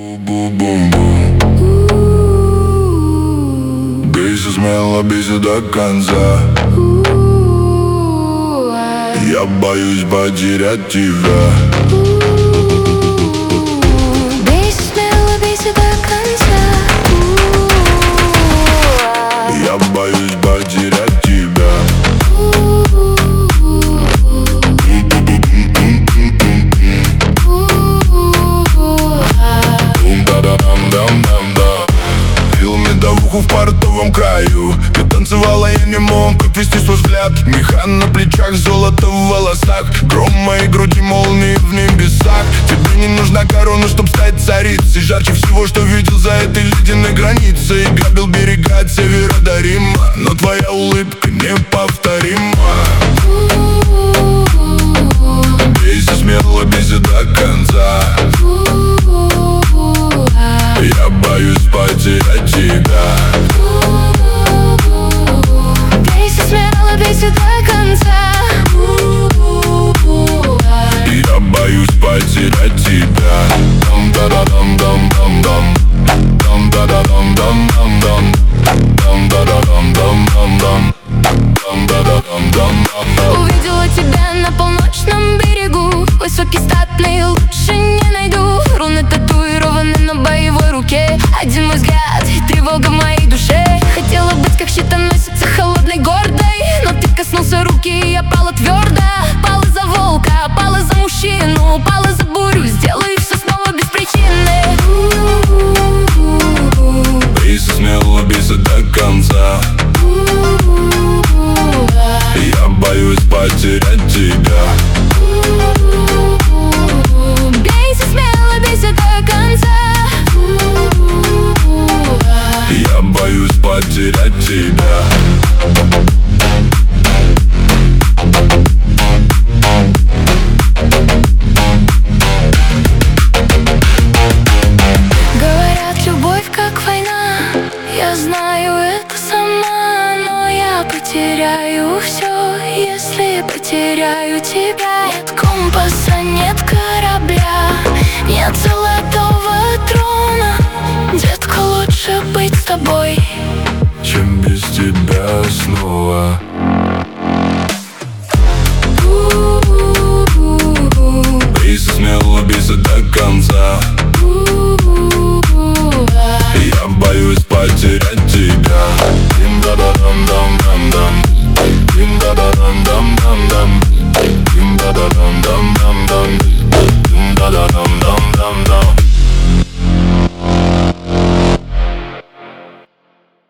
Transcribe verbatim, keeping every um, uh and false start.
Бейся смело, бейся до конца. Я боюсь потерять тебя. Бейся смело, бейся до конца. Я боюсь потерять тебя. Пил медовуху в портовом краю. Ты танцевала, я не мог отвести свой взгляд. Меха на плечах, золото в волосах, гром моей груди, молнии в небесах. Тебе не нужна корона, чтоб стать царицей. Жарче всего, что видел за этой ледяной границей. Грабил берега от севера до Рима, но твоя улыбка неповторима. Бейся смело, бейся до конца. Я боюсь потерять тебя. Бейся смело, бейся до конца. Я боюсь потерять тебя. Дам-да-да-дам-дам-дам-дам. Дам-да-да-дам-дам-дам-дам. Дам-да-да-дам-дам-дам-дам. Дам-да-да-дам-дам-дам. Увидела тебя на полночном берегу. Высокий, статный, лучше не найду. Руны татуированы на боевой руке. Один мой взгляд и тревога в моей душе. Хотела быть как щитоносица, холодной, гордой, но ты коснулся руки, и я пала твердо. Пала за волка, пала за мужчину, пала за бурю. Сделаю все снова без причины. Бейся смело, бейся до конца. Я боюсь потерять тебя. Бейся смело, бейся до конца. Я боюсь потерять тебя. Говорят, любовь как война. Я знаю это сама, но я потеряю все, если потеряю тебя. Нет компаса, нет корабля, нет золотого трона. Детка, лучше быть с тобой, чем без тебя снова. Бейся смело, бейся до конца. Я боюсь потерять тебя. Дим-да-да-дам-дам-дам-дам. Дим-да-да-дам-дам-дам-дам. Дим-да-да-дам-дам-дам-дам. Дим-да-да-дам.